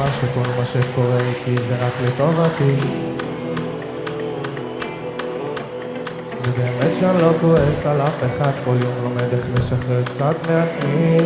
שכל מה שקורה כי זה רק לטובתי, ובאמת שאני לא כועס על אף אחד, כל יום לומד איך לשחרר קצת מעצמי.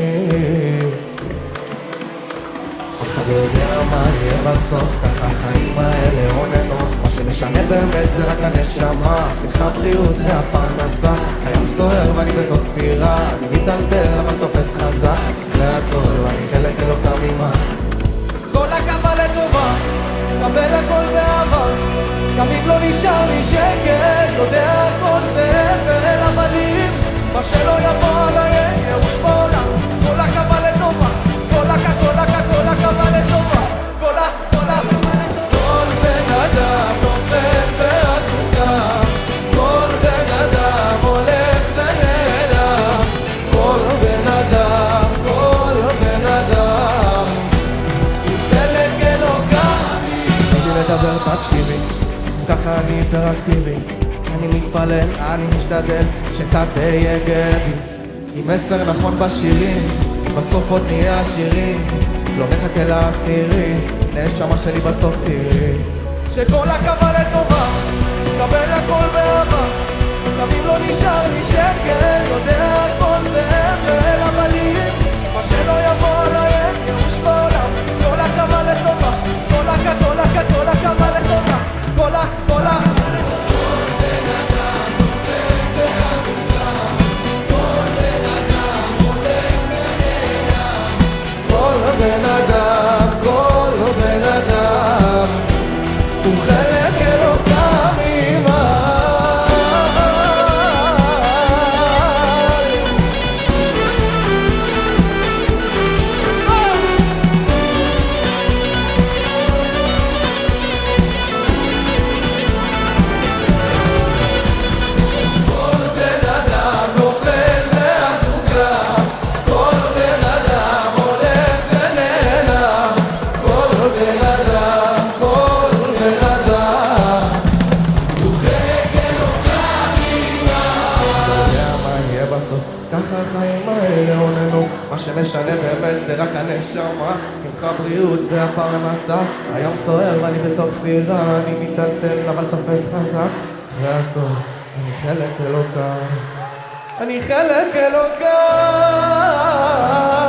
אף אחד לא יודע מה יהיה בסוף, ככה החיים האלה הון אין עוף, מה שמשנה באמת זה רק הנשמה, שמחה בריאות והפרנסה. הים סוער ואני בתוך סירה, אני מתעלתר אבל תופס חזק, אחרי הכל אני חלק אלוקה ממך. כל הקפה לטובה, קבל הכל באהבה, גם אם לא נשאר לי שקל, יודע הכל זה הבל, אבל אם מה שלא יבוא עליי ייאוש בעולם. כל הקפה לטובה, כל הקפה לטובה, כל בן אדם נופל ועסוקה, כל בן אדם הולך ונעלם, כל בן אדם הוא חלק אלוקי. רציתי לדבר תקשיבי, ככה אני היפראקטיבי, אני מתפלל, אני משתדל שכך תהיה גבי, עם מסר נכון בשירים, בסוף עוד נהיה עשירים, לא מחכה לעשירי, נשמה שלי בסוף תראי שכל הקפה לטובה, קבל הכל באהבה, גם אם לא נשאר לי שקל, יודע הכל זה הבל, אבל אם מה שלא יבוא עליי ייאוש בעולם. כל הקפה לטובה, כל הקפה לטובה, כל בן אדם נופל ועסוקה, כל בן אדם הולך ונעלם, כל בן אדם הוא חלק אלוקה ממך. ככה החיים האלה עוננו, מה שמשנה באמת זה רק הנשמה, שמחה בריאות והפרנסה. הים סוער ואני בתוך סירה, אני מתעלתל אבל תופס חזק, אחרי הכל אני חלק אלוקה, אני חלק אלוקה.